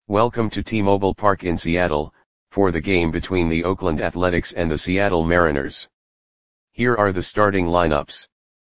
Welcome to T-Mobile Park in Seattle, for the game between the Oakland Athletics and the Seattle Mariners. Here are the starting lineups.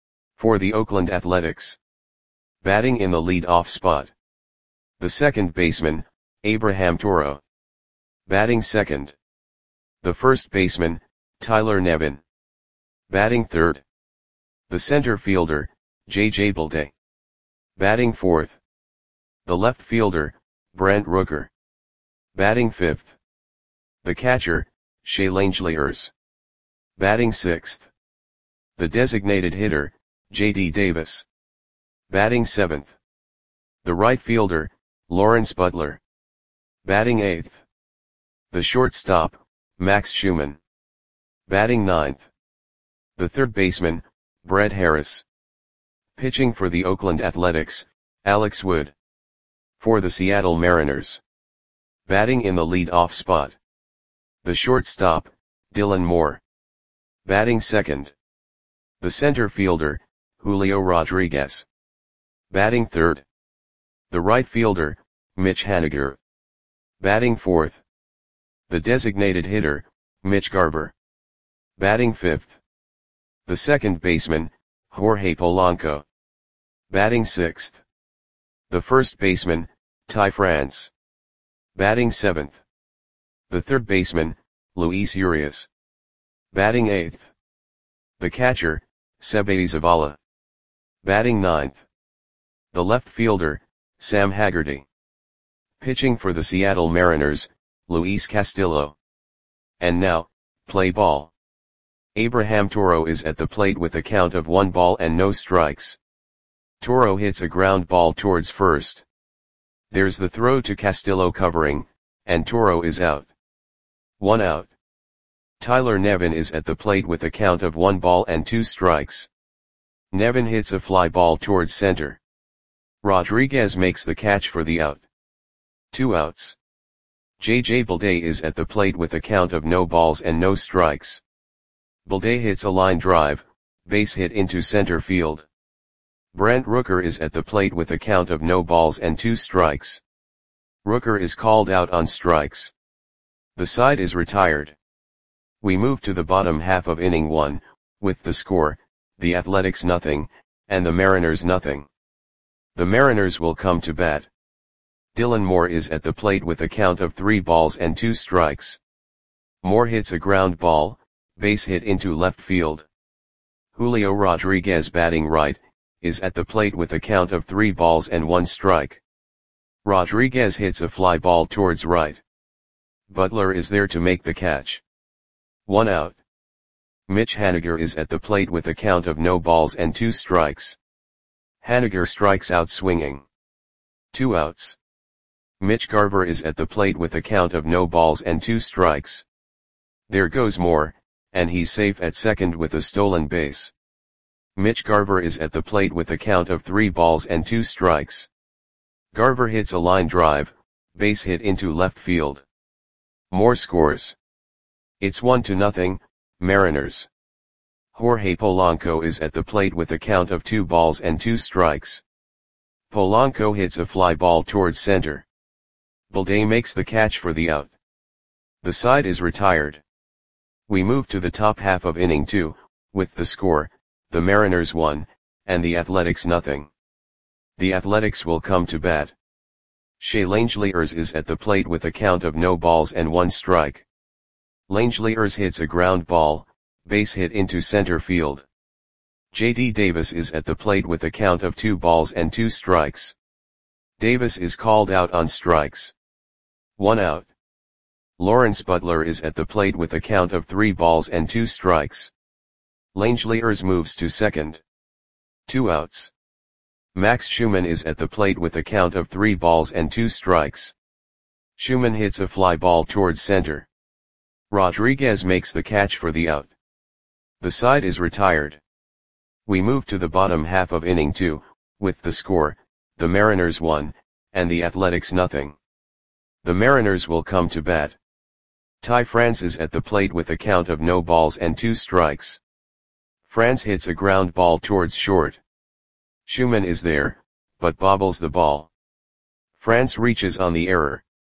For the Oakland Athletics. Batting in the lead-off spot. The second baseman, Abraham Toro. Batting second. The first baseman, Tyler Nevin. Batting third. The center fielder, J.J. Bleday. Batting fourth. The left fielder, Brent Rooker. Batting fifth. The catcher, Shea Langeliers. Batting sixth. The designated hitter, J.D. Davis. Batting seventh. The right fielder, Lawrence Butler. Batting eighth. The shortstop, Max Schumann. Batting ninth. The third baseman, Brett Harris. Pitching for the Oakland Athletics, Alex Wood. For the Seattle Mariners. Batting in the lead-off spot. The shortstop, Dylan Moore. Batting second. The center fielder, Julio Rodriguez. Batting third. The right fielder, Mitch Haniger. Batting fourth. The designated hitter, Mitch Garver. Batting fifth. The second baseman, Jorge Polanco. Batting sixth. The first baseman, Ty France. Batting seventh. The third baseman, Luis Urias. Batting eighth. The catcher, Seby Zavala. Batting ninth. The left fielder, Sam Haggerty. Pitching for the Seattle Mariners, Luis Castillo. And now, play ball. Abraham Toro is at the plate with a count of 1 ball and no strikes. Toro hits a ground ball towards first. There's the throw to Castillo covering, and Toro is out. 1 out. Tyler Nevin is at the plate with a count of 1 ball and 2 strikes. Nevin hits a fly ball towards center. Rodriguez makes the catch for the out. 2 outs. J.J. Bleday is at the plate with a count of no balls and no strikes. Bleday hits a line drive, base hit into center field. Brent Rooker is at the plate with a count of no balls and 2 strikes. Rooker is called out on strikes. The side is retired. We move to the bottom half of inning 1, with the score, the Athletics 0, and the Mariners 0. The Mariners will come to bat. Dylan Moore is at the plate with a count of 3 balls and 2 strikes. Moore hits a ground ball, base hit into left field. Julio Rodriguez, batting right, is at the plate with a count of 3 balls and 1 strike. Rodriguez hits a fly ball towards right. Butler is there to make the catch. 1 out. Mitch Haniger is at the plate with a count of no balls and 2 strikes. Haniger strikes out swinging. 2 outs. Mitch Garver is at the plate with a count of no balls and 2 strikes. There goes Moore, and he's safe at second with a stolen base. Mitch Garver is at the plate with a count of 3 balls and 2 strikes. Garver hits a line drive, base hit into left field. Moore scores. It's 1-0, Mariners. Jorge Polanco is at the plate with a count of 2 balls and 2 strikes. Polanco hits a fly ball towards center. Bleday makes the catch for the out. The side is retired. We move to the top half of inning 2, with the score, the Mariners 1, and the Athletics 0. The Athletics will come to bat. Shea Langeliers is at the plate with a count of no balls and 1 strike. Langeliers hits a ground ball, base hit into center field. J.D. Davis is at the plate with a count of 2 balls and 2 strikes. Davis is called out on strikes. 1 out. Lawrence Butler is at the plate with a count of 3 balls and 2 strikes. Langeliers moves to second. 2 outs. Max Schumann is at the plate with a count of 3 balls and 2 strikes. Schumann hits a fly ball towards center. Rodriguez makes the catch for the out. The side is retired. We move to the bottom half of inning 2, with the score, the Mariners 1, and the Athletics 0. The Mariners will come to bat. Ty France is at the plate with a count of no balls and 2 strikes. France hits a ground ball towards short. Schumann is there, but bobbles the ball. France reaches on the error.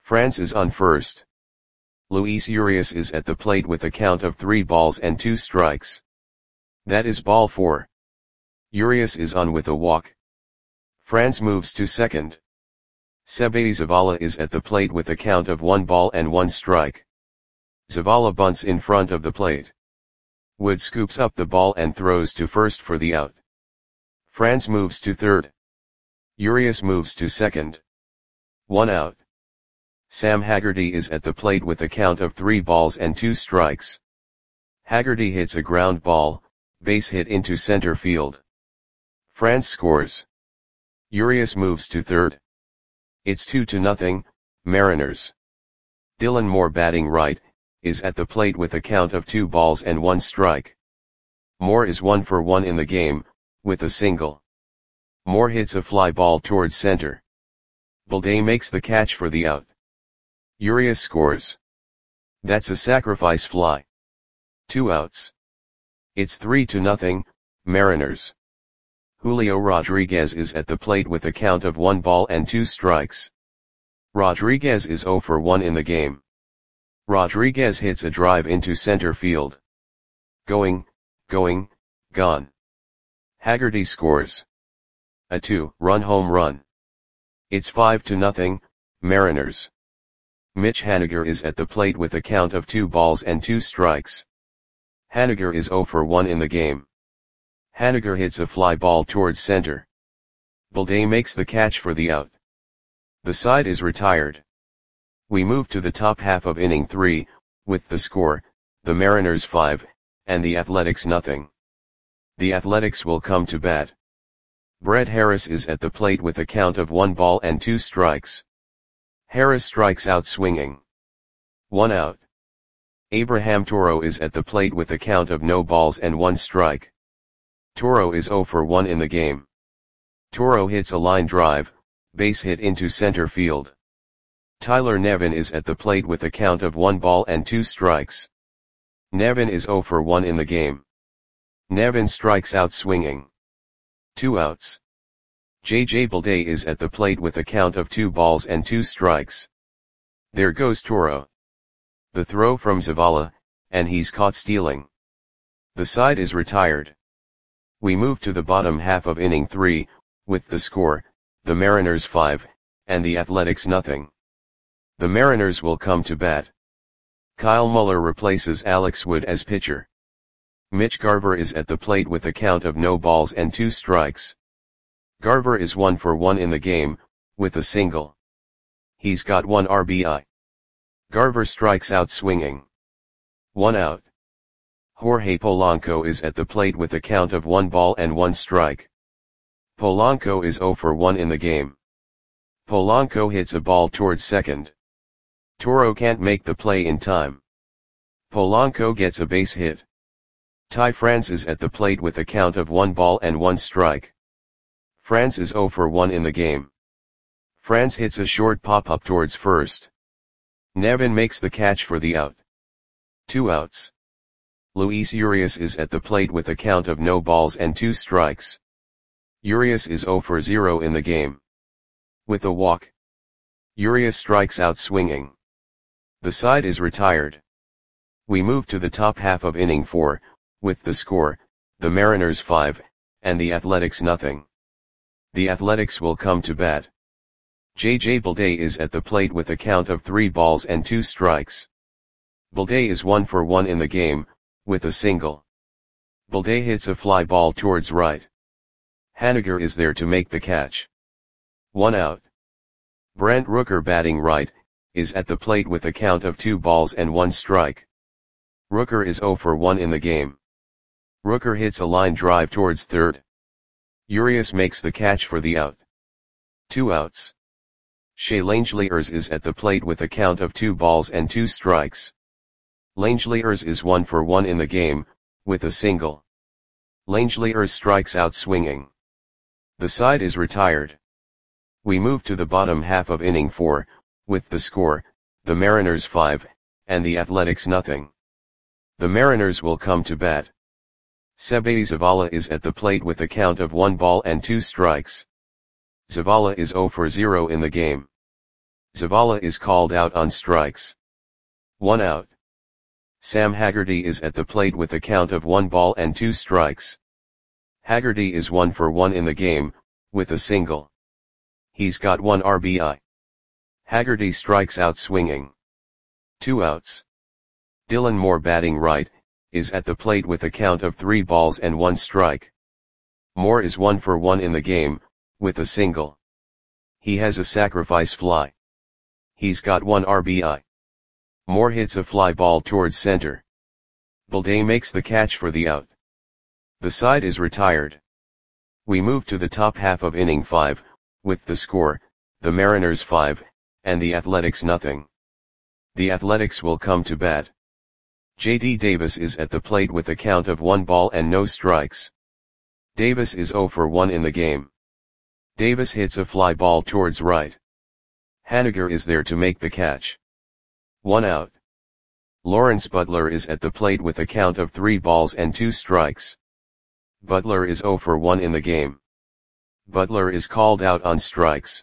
France is on first. Luis Urias is at the plate with a count of 3 balls and 2 strikes. That is ball 4. Urias is on with a walk. France moves to second. Sebe Zavala is at the plate with a count of 1 ball and 1 strike. Zavala bunts in front of the plate. Wood scoops up the ball and throws to first for the out. France moves to third. Urias moves to second. 1 out. Sam Haggerty is at the plate with a count of 3 balls and 2 strikes. Haggerty hits a ground ball, base hit into center field. France scores. Urias moves to third. It's 2-0, Mariners. Dylan Moore, batting right, is at the plate with a count of 2 balls and 1 strike. Moore is 1 for 1 in the game, with a single. Moore hits a fly ball towards center. Balday makes the catch for the out. Urias scores. That's a sacrifice fly. 2 outs. It's 3-0, Mariners. Julio Rodriguez is at the plate with a count of 1 ball and 2 strikes. Rodriguez is 0 for 1 in the game. Rodriguez hits a drive into center field. Going, gone. Haggerty scores. A 2-run home run. It's 5-0, Mariners. Mitch Haniger is at the plate with a count of 2 balls and 2 strikes. Haniger is 0 for 1 in the game. Haniger hits a fly ball towards center. Balday makes the catch for the out. The side is retired. We move to the top half of inning 3, with the score, the Mariners 5, and the Athletics nothing. The Athletics will come to bat. Brett Harris is at the plate with a count of 1 ball and 2 strikes. Harris strikes out swinging. 1 out. Abraham Toro is at the plate with a count of no balls and 1 strike. Toro is 0 for 1 in the game. Toro hits a line drive, base hit into center field. Tyler Nevin is at the plate with a count of 1 ball and 2 strikes. Nevin is 0 for 1 in the game. Nevin strikes out swinging. 2 outs. J.J. Balday is at the plate with a count of 2 balls and 2 strikes. There goes Toro. The throw from Zavala, and he's caught stealing. The side is retired. We move to the bottom half of inning 3, with the score, the Mariners 5, and the Athletics nothing. The Mariners will come to bat. Kyle Muller replaces Alex Wood as pitcher. Mitch Garver is at the plate with a count of no balls and 2 strikes. Garver is 1 for 1 in the game, with a single. He's got 1 RBI. Garver strikes out swinging. 1 out. Jorge Polanco is at the plate with a count of 1 ball and 1 strike. Polanco is 0 for 1 in the game. Polanco hits a ball towards second. Toro can't make the play in time. Polanco gets a base hit. Ty France is at the plate with a count of 1 ball and 1 strike. France is 0 for 1 in the game. France hits a short pop-up towards first. Nevin makes the catch for the out. 2 outs. Luis Urias is at the plate with a count of no balls and 2 strikes. Urias is 0 for 0 in the game. With a walk. Urias strikes out swinging. The side is retired. We move to the top half of inning 4, with the score, the Mariners 5, and the Athletics nothing. The Athletics will come to bat. J.J. Balday is at the plate with a count of 3 balls and 2 strikes. Balday is 1 for 1 in the game, with a single. Balday hits a fly ball towards right. Haniger is there to make the catch. 1 out. Brent Rooker, batting right, is at the plate with a count of 2 balls and 1 strike. Rooker is 0 for 1 in the game. Rooker hits a line drive towards third. Urias makes the catch for the out. 2 outs. Shea Langeliers is at the plate with a count of 2 balls and 2 strikes. Langeliers is 1 for 1 in the game, with a single. Langeliers strikes out swinging. The side is retired. We move to the bottom half of inning 4, with the score, the Mariners 5, and the Athletics nothing. The Mariners will come to bat. Sebe Zavala is at the plate with a count of 1 ball and 2 strikes. Zavala is 0 for 0 in the game. Zavala is called out on strikes. 1 out. Sam Haggerty is at the plate with a count of 1 ball and 2 strikes. Haggerty is 1 for 1 in the game, with a single. He's got 1 RBI. Haggerty strikes out swinging. 2 outs. Dylan Moore, batting right, is at the plate with a count of 3 balls and 1 strike. Moore is 1 for 1 in the game, with a single. He has a sacrifice fly. He's got 1 RBI. Moore hits a fly ball towards center. Balday makes the catch for the out. The side is retired. We move to the top half of inning 5, with the score, the Mariners 5, and the Athletics nothing. The Athletics will come to bat. J.D. Davis is at the plate with a count of 1 ball and no strikes. Davis is 0 for 1 in the game. Davis hits a fly ball towards right. Haniger is there to make the catch. 1 out. Lawrence Butler is at the plate with a count of 3 balls and 2 strikes. Butler is 0 for 1 in the game. Butler is called out on strikes.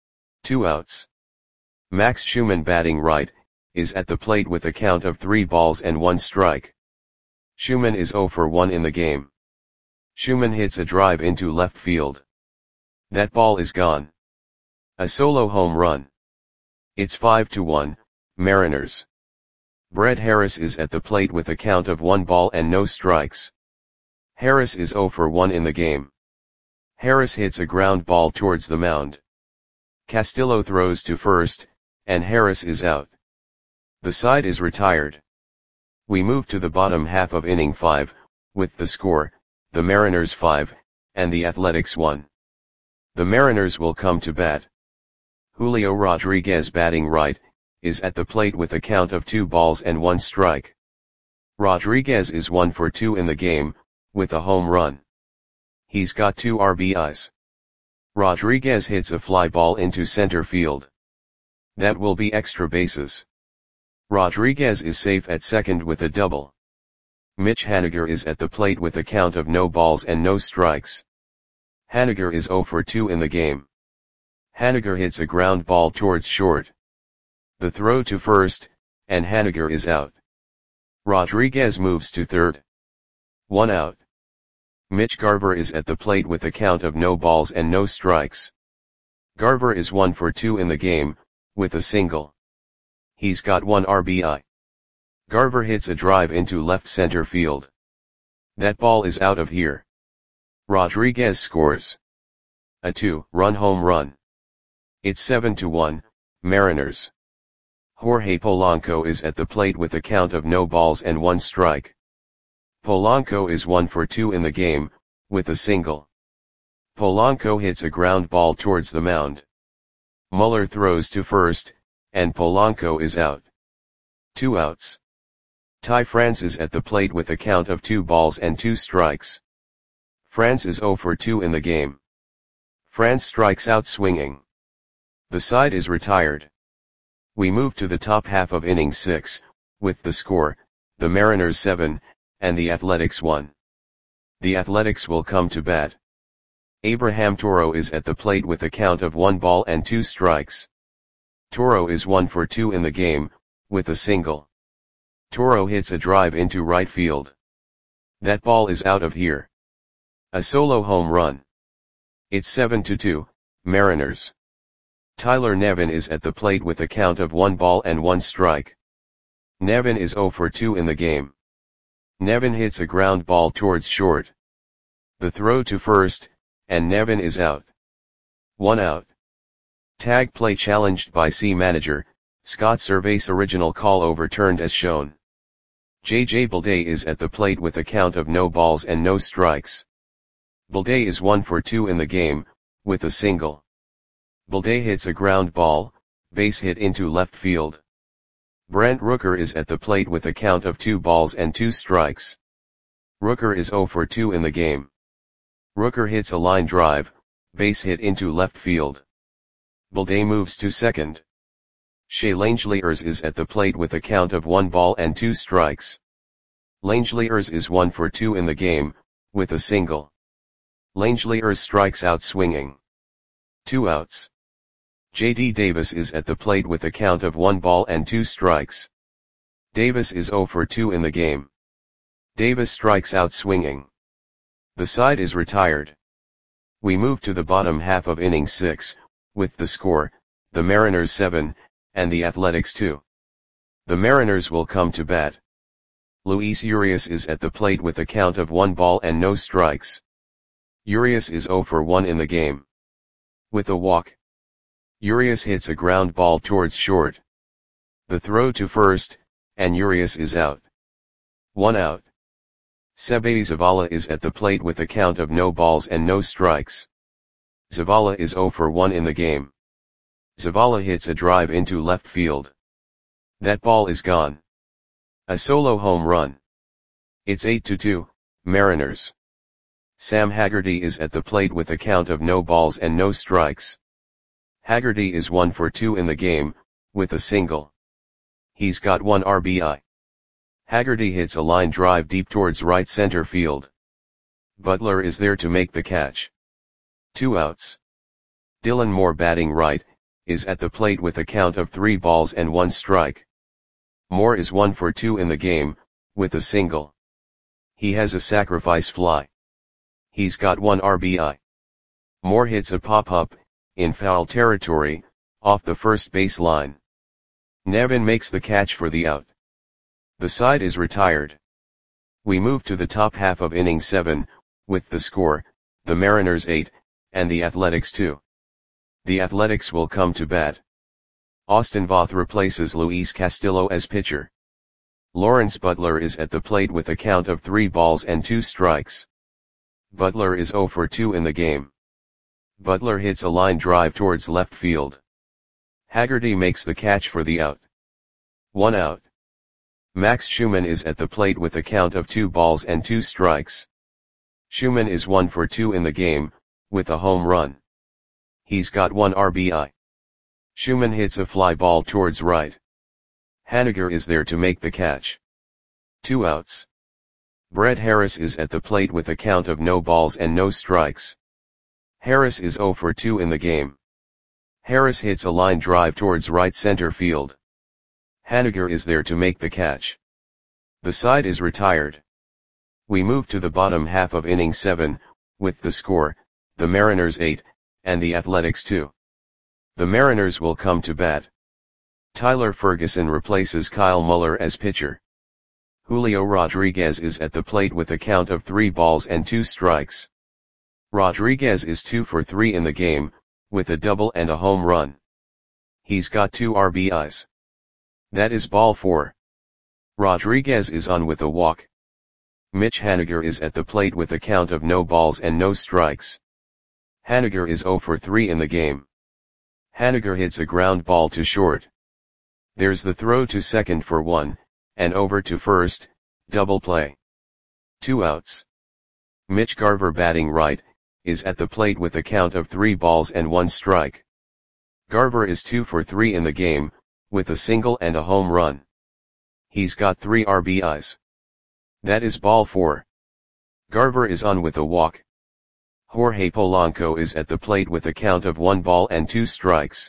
2 outs. Max Schumann, batting right, is at the plate with a count of 3 balls and 1 strike. Schumann is 0 for 1 in the game. Schumann hits a drive into left field. That ball is gone. A solo home run. It's 5-1, Mariners. Brett Harris is at the plate with a count of 1 ball and no strikes. Harris is 0 for 1 in the game. Harris hits a ground ball towards the mound. Castillo throws to first, and Harris is out. The side is retired. We move to the bottom half of inning 5, with the score, the Mariners 5, and the Athletics 1. The Mariners will come to bat. Julio Rodriguez, batting right, is at the plate with a count of 2 balls and 1 strike. Rodriguez is 1 for 2 in the game, with a home run. He's got 2 RBIs. Rodriguez hits a fly ball into center field. That will be extra bases. Rodriguez is safe at second with a double. Mitch Haniger is at the plate with a count of no balls and no strikes. Haniger is 0 for 2 in the game. Haniger hits a ground ball towards short. The throw to first, and Haniger is out. Rodriguez moves to third. 1 out. Mitch Garver is at the plate with a count of no balls and no strikes. Garver is 1 for 2 in the game, with a single. He's got 1 RBI. Garver hits a drive into left center field. That ball is out of here. Rodriguez scores a 2-run home run. It's 7-1, Mariners. Jorge Polanco is at the plate with a count of no balls and 1 strike. Polanco is 1 for 2 in the game, with a single. Polanco hits a ground ball towards the mound. Muller throws to first, and Polanco is out. 2 outs. Ty France is at the plate with a count of 2 balls and 2 strikes. France is 0 for 2 in the game. France strikes out swinging. The side is retired. We move to the top half of inning 6, with the score, the Mariners 7, and the Athletics 1. The Athletics will come to bat. Abraham Toro is at the plate with a count of 1 ball and 2 strikes. Toro is 1 for 2 in the game, with a single. Toro hits a drive into right field. That ball is out of here. A solo home run. It's 7-2, Mariners. Tyler Nevin is at the plate with a count of 1 ball and 1 strike. Nevin is 0 for 2 in the game. Nevin hits a ground ball towards short. The throw to first, and Nevin is out. 1 out. Tag play challenged by C manager, Scott Servais, original call overturned as shown. J.J. Balday is at the plate with a count of no balls and no strikes. Balday is 1 for 2 in the game, with a single. Balday hits a ground ball, base hit into left field. Brent Rooker is at the plate with a count of 2 balls and 2 strikes. Rooker is 0 for 2 in the game. Rooker hits a line drive, base hit into left field. Balday moves to second. Shea Langeliers is at the plate with a count of 1 ball and 2 strikes. Langeliers is 1 for 2 in the game, with a single. Langeliers strikes out swinging. 2 outs. J.D. Davis is at the plate with a count of 1 ball and 2 strikes. Davis is 0 for 2 in the game. Davis strikes out swinging. The side is retired. We move to the bottom half of inning 6, with the score, the Mariners 7, and the Athletics 2. The Mariners will come to bat. Luis Urias is at the plate with a count of 1 ball and no strikes. Urias is 0 for 1 in the game. With a walk, Urias hits a ground ball towards short. The throw to first, and Urias is out. 1 out. Seby Zavala is at the plate with a count of no balls and no strikes. Zavala is 0 for 1 in the game. Zavala hits a drive into left field. That ball is gone. A solo home run. It's 8-2, Mariners. Sam Haggerty is at the plate with a count of no balls and no strikes. Haggerty is 1 for 2 in the game, with a single. He's got 1 RBI. Haggerty hits a line drive deep towards right center field. Butler is there to make the catch. 2 outs. Dylan Moore, batting right, is at the plate with a count of 3 balls and 1 strike. Moore is 1 for 2 in the game, with a single. He has a sacrifice fly. He's got 1 RBI. Moore hits a pop-up, in foul territory, off the first base line. Nevin makes the catch for the out. The side is retired. We move to the top half of inning 7, with the score, the Mariners 8, and the Athletics 2. The Athletics will come to bat. Austin Voth replaces Luis Castillo as pitcher. Lawrence Butler is at the plate with a count of 3 balls and 2 strikes. Butler is 0 for 2 in the game. Butler hits a line drive towards left field. Haggerty makes the catch for the out. 1 out. Max Schumann is at the plate with a count of 2 balls and 2 strikes. Schumann is 1 for 2 in the game, with a home run. He's got 1 RBI. Schumann hits a fly ball towards right. Haniger is there to make the catch. 2 outs. Brett Harris is at the plate with a count of no balls and no strikes. Harris is 0 for 2 in the game. Harris hits a line drive towards right center field. Haniger is there to make the catch. The side is retired. We move to the bottom half of inning 7, with the score, the Mariners 8, and the Athletics 2. The Mariners will come to bat. Tyler Ferguson replaces Kyle Muller as pitcher. Julio Rodriguez is at the plate with a count of 3 balls and 2 strikes. Rodriguez is 2 for 3 in the game, with a double and a home run. He's got 2 RBIs. That is ball 4. Rodriguez is on with a walk. Mitch Haniger is at the plate with a count of no balls and no strikes. Haniger is 0 for 3 in the game. Haniger hits a ground ball to short. There's the throw to second for 1, and over to first, double play. 2 outs. Mitch Garver, batting right, is at the plate with a count of 3 balls and 1 strike. Garver is 2 for 3 in the game, with a single and a home run. He's got 3 RBIs. That is ball 4. Garver is on with a walk. Jorge Polanco is at the plate with a count of 1 ball and 2 strikes.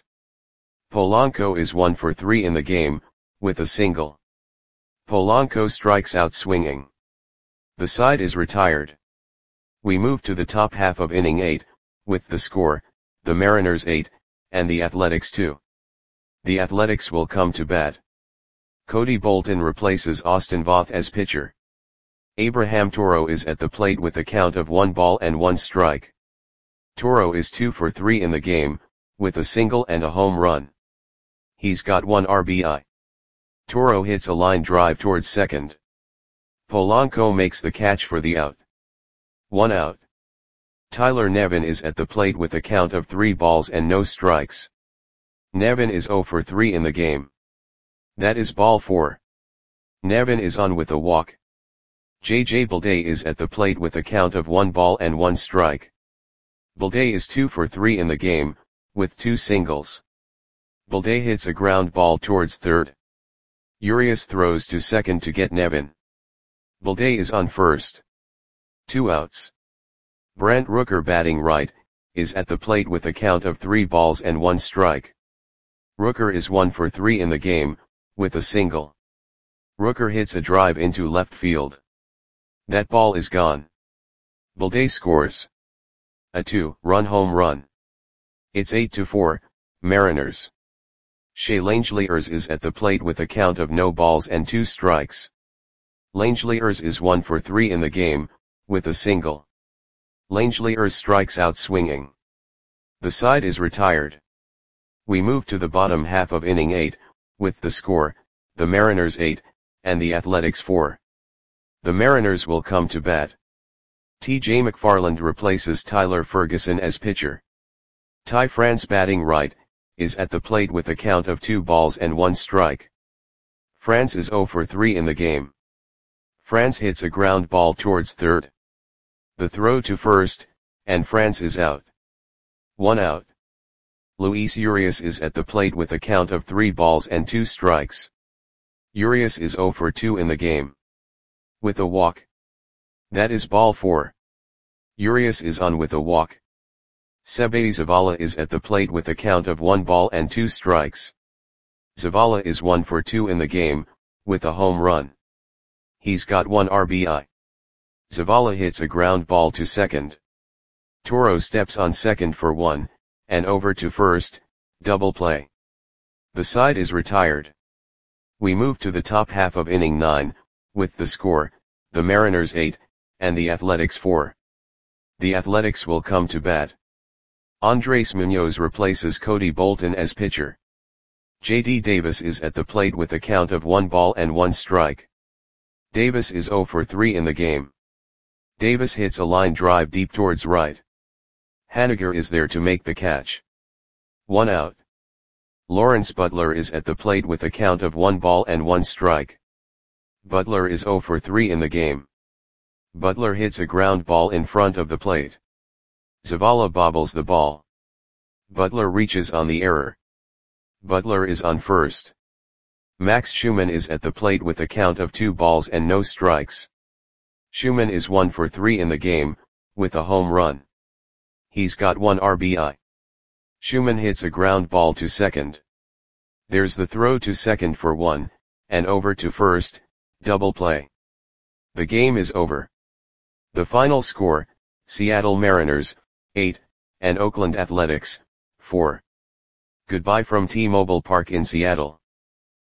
Polanco is 1 for 3 in the game, with a single. Polanco strikes out swinging. The side is retired. We move to the top half of inning 8, with the score, the Mariners 8, and the Athletics 2. The Athletics will come to bat. Cody Bolton replaces Austin Voth as pitcher. Abraham Toro is at the plate with a count of 1 ball and 1 strike. Toro is 2 for 3 in the game, with a single and a home run. He's got 1 RBI. Toro hits a line drive towards second. Polanco makes the catch for the out. 1 out. Tyler Nevin is at the plate with a count of 3 balls and no strikes. Nevin is 0 for 3 in the game. That is ball 4. Nevin is on with a walk. J.J. Bleday is at the plate with a count of 1 ball and 1 strike. Bleday is 2 for 3 in the game, with 2 singles. Bleday hits a ground ball towards third. Urias throws to second to get Nevin. Bleday is on first. 2 outs. Brent Rooker, batting right, is at the plate with a count of 3 balls and 1 strike. Rooker is 1 for 3 in the game, with a single. Rooker hits a drive into left field. That ball is gone. Balday scores a 2-run home run. It's 8-4, Mariners. Shea Langeliers is at the plate with a count of no balls and 2 strikes. Langeliers is 1 for 3 in the game, with a single. Langeliers strikes out swinging. The side is retired. We move to the bottom half of inning 8, with the score, the Mariners 8, and the Athletics 4. The Mariners will come to bat. T.J. McFarland replaces Tyler Ferguson as pitcher. Ty France, batting right, is at the plate with a count of 2 balls and 1 strike. France is 0 for 3 in the game. France hits a ground ball towards third. The throw to first, and France is out. 1 out. Luis Urias is at the plate with a count of 3 balls and 2 strikes. Urias is 0 for 2 in the game. With a walk. That is ball 4. Urias is on with a walk. Seby Zavala is at the plate with a count of 1 ball and 2 strikes. Zavala is 1 for 2 in the game, with a home run. He's got 1 RBI. Zavala hits a ground ball to second. Toro steps on second for 1, and over to first, double play. The side is retired. We move to the top half of inning 9, with the score, the Mariners 8, and the Athletics 4. The Athletics will come to bat. Andres Munoz replaces Cody Bolton as pitcher. J.D. Davis is at the plate with a count of 1 ball and 1 strike. Davis is 0 for 3 in the game. Davis hits a line drive deep towards right. Haniger is there to make the catch. 1 out. Lawrence Butler is at the plate with a count of 1 ball and 1 strike. Butler is 0 for 3 in the game. Butler hits a ground ball in front of the plate. Zavala bobbles the ball. Butler reaches on the error. Butler is on first. Max Schumann is at the plate with a count of 2 balls and no strikes. Schumann is 1 for 3 in the game, with a home run. He's got 1 RBI. Schumann hits a ground ball to second. There's the throw to second for 1, and over to first, double play. The game is over. The final score, Seattle Mariners, 8, and Oakland Athletics, 4. Goodbye from T-Mobile Park in Seattle.